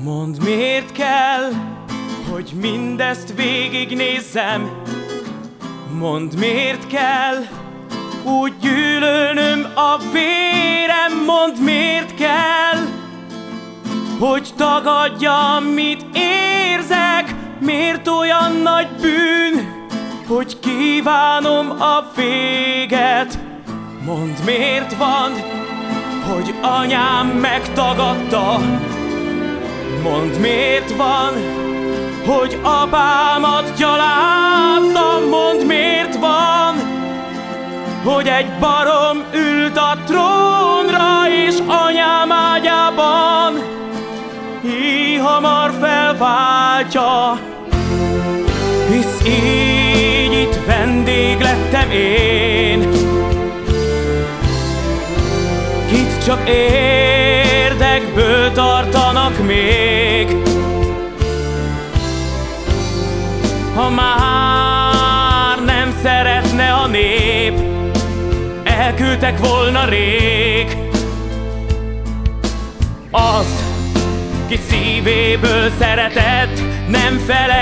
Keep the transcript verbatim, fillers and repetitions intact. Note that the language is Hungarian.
Mondd, miért kell, hogy mindezt végignézzem? Mondd, miért kell úgy gyűlölnöm a vérem? Mondd, miért kell, hogy tagadjam, mit érzek? Miért olyan nagy bűn, hogy kívánom a véget? Mondd, miért van, hogy anyám megtagadta? Mondd, miért van, hogy apámat gyalázza? Mondd, miért van, hogy egy barom ült a trónra, és anyám ágyában így hamar felváltja. Hisz így itt vendég lettem én, kit csak érdekből tartanak még. Ha már nem szeretne a nép, elküldtek volna rég. Az, ki szívéből szeretett, nem felejt